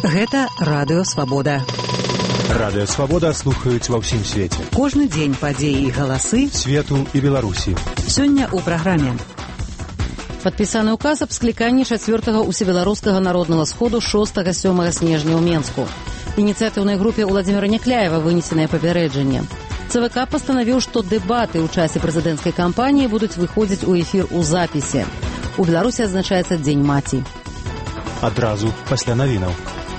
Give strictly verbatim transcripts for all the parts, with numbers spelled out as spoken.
Гэта Радыё Свабода. Радыё Свабода слухаюць ва ўсім свеце. Кожны дзень падзеі і галасы свету і Беларусі. Сёння ў праграме. Падпісаны ўказ аб скліканні чацвёртага усебеларускага народнага сходу шостага-сёмага снежня ў Менску. Ініцыятыўнай групе Уладзіміра Някляева вынесенае папярэджанне. ЦВК пастанавіў, што дэбаты ў часе прэзідэнцкай кампаніі будуць выходзіць у эфір у запісе. У Беларусі адзначаецца Дзень маці. Адразу пасля навінаў.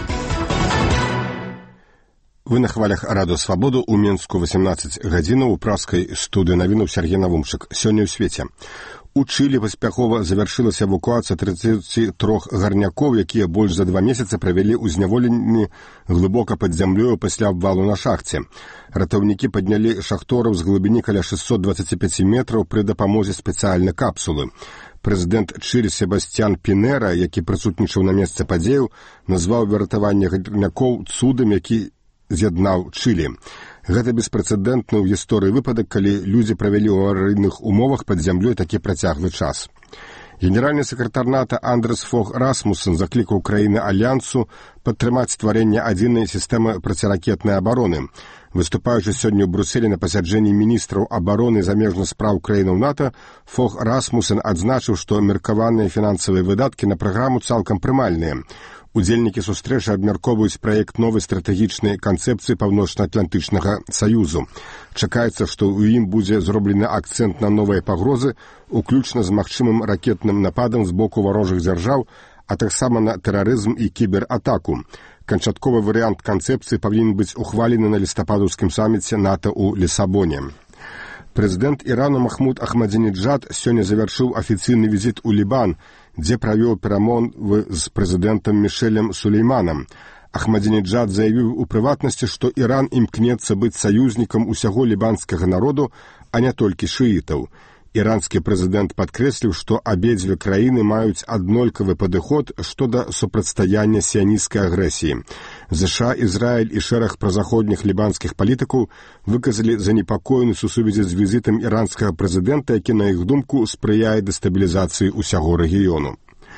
Вы на хвалях Радыё Свабоду ў Менску восемнадцаць гадзінаў у праскай студыі навінаў Сергей Навумчык. Сёння ў свеце. У Чылі паспяхова завяршылася эвакуацыя трыццаці трох гарнякоў, якія больш за два месяцы правялі ў зняволенні глыбока пад зямлёю пасля абвалу на шахце. Ратаўнікі паднялі шахтораў з глыбіні каля шэсцьсот дваццаць пяць метраў пры дапамозе спецыяльнай капсулы. Прэзідэнт Чылі Себасцьян Пінэра, які прысутнічаў на месцы падзеяў, назваў выратаванне гарнякоў цудам, які з'яднаў Чылі. Гэта беспрэцэдэнтны ў гісторыі выпадак, калі людзі правялі ў аварыйных умовах пад зямлёй такі працяглы час. Генеральны сакратар НАТО Андрес Фог Расмуссен заклікаў краіны Альянсу падтрымаць стварэнне адзінай сістэмы проціракетнай абароны. Выступаючы сёння ў Брюсселі на пасяджэнні міністраў абароны і замежных спраў краінаў НАТО, Фог Расмуссен адзначыў, што меркаваныя фінансавыя выдаткі на праграму цалкам прымальныя. Удзельнікі сустрэчы абмяркоўваюць праект новай стратэгічнай канцэпцыі Паўночна-Атлантычнага Саюзу. Чакаецца, што ў ім будзе зроблены акцэнт на новыя пагрозы, уключна з магчымым ракетным нападам з боку варожых дзяржаў, а таксама на тэрарызм і кібератаку. Канчатковы варыянт канцэпцыі павінен быць ухвалены на лістападаўскім саміце НАТО ў Лісабоне. Прэзідэнт Ірану Махмуд Ахмадзінеджад сёння завяршыў афіцыйны візіт у Лібан, дзе правёў перамовы з прэзідэнтам Мішэлем Сулейманам. Ахмадзінеджад заявіў у прыватнасці, што Іран імкнецца быць саюзнікам усяго лібанскага народу, а не толькі шыітаў. Іранскі прэзідэнт падкрэсліў, што абедзве краіны маюць аднолькавы падыход што да супрацьстаяння сіянісцкай агрэсіі. ЗША, Ізраіль і шэраг празаходніх лібанскіх палітыкаў выказалі занепакоенасць у сувязі з візітам іранскага прэзідэнта, які, на іх думку, спрыяе дэстабілізацыі ўсяго рэгіёну.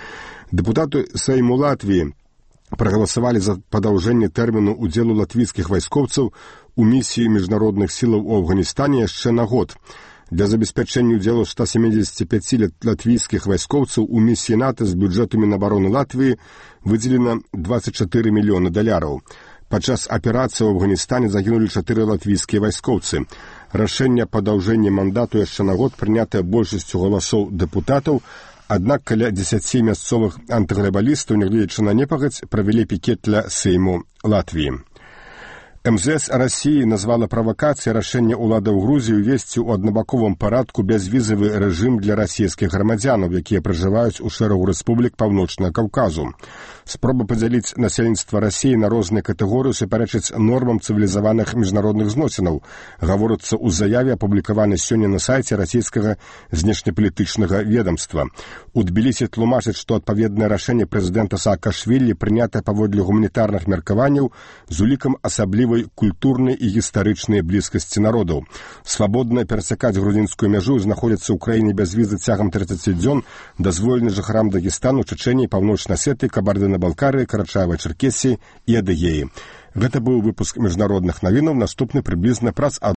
Дэпутаты Сейму Латвіі прагаласавалі за падаўжэнне тэрміну ўдзелу латвійскіх вайскоўцаў у місіі міжнародных сілаў у Афганістане яшчэ на год. Для забеспячэння ўдзелу ста семидзесяти пяти латвійскіх вайскоўцаў у місіі НАТО з бюджэту Мінабароны Латвіі выдзелена двадцать четыре мільёны даляраў. Падчас аперацыі ў Афганістане загінулі чатыры латвійскія вайскоўцы. Рашэнне падаўжэння мандату яшчэ на год прынятае большасцю галасоў дэпутатаў, аднак каля дзесяці мясцовых антыглабалістаў, нягледзячы на непагадзь, правялі пікет ля Сейму Латвіі. МЗС Расіі назвала правакацыяй рашэнне ўладаў Грузіі ўвесці ў аднабаковым парадку бязвізавы рэжым для расійскіх грамадзянаў, якія пражываюць у шэрагу рэспублік Паўночнага Каўказу. Спроба падзяліць насельніцтва Расіі на розныя катэгорыі супярэчыць нормам цывілізаваных міжнародных зносінаў, гаворыцца ў заяве, апублікаванай сёння на сайце расійскага знешнепалітычнага ведамства. У Тбілісі тлумачаць, што адпаведнае рашэнне прэзідэнта Саакашвілі прынятае паводле гуманітарных меркаванняў з улікам асаблівай культурнай і гістарычнай блізкасці народаў. Свабодна перасякаць грузінскую мяжу і знаходзіцца ў краіне без візы цягам трыццаці дзён дазволена жыхарам Дагестану, Чачэніі, Паўночнай Асетыі, Кабардына-Балкарыі, Карачаева-Чэркесіі і Адыгеі. Гэта быў выпуск міжнародных навінаў, наступны прыблізна праз